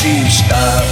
to stop.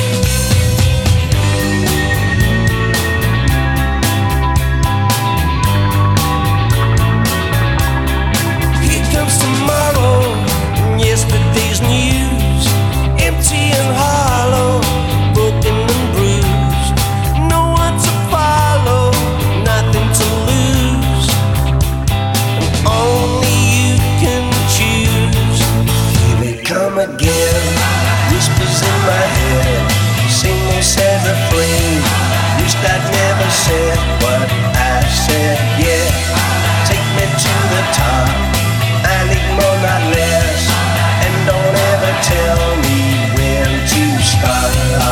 Here comes tomorrow, yesterday's news, empty and hollow, broken and bruised. No one to follow, nothing to lose, and only you can choose. Here they come again, whispers in my head, single sad refrain. Wished I'd never said what I said, yeah. Take me to the top, I need more, not less, and don't ever tell me when to stop.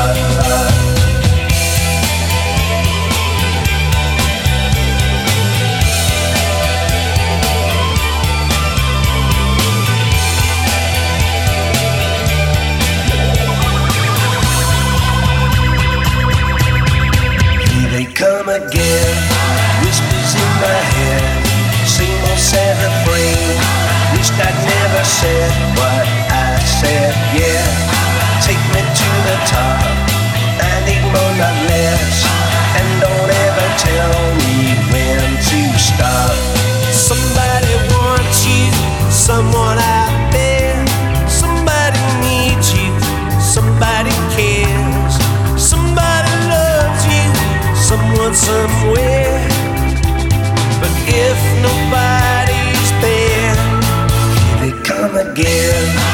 Here they come again, whispers in my head, single sad refrain. Wished I'd never said what I said, yeah. Take me to the top, I need more, not less, and don't ever tell me when to stop. Somebody wants you, someone out there. Somebody needs you, somebody cares. Somebody loves you, someone somewhere. But if nobody's there, here they come again,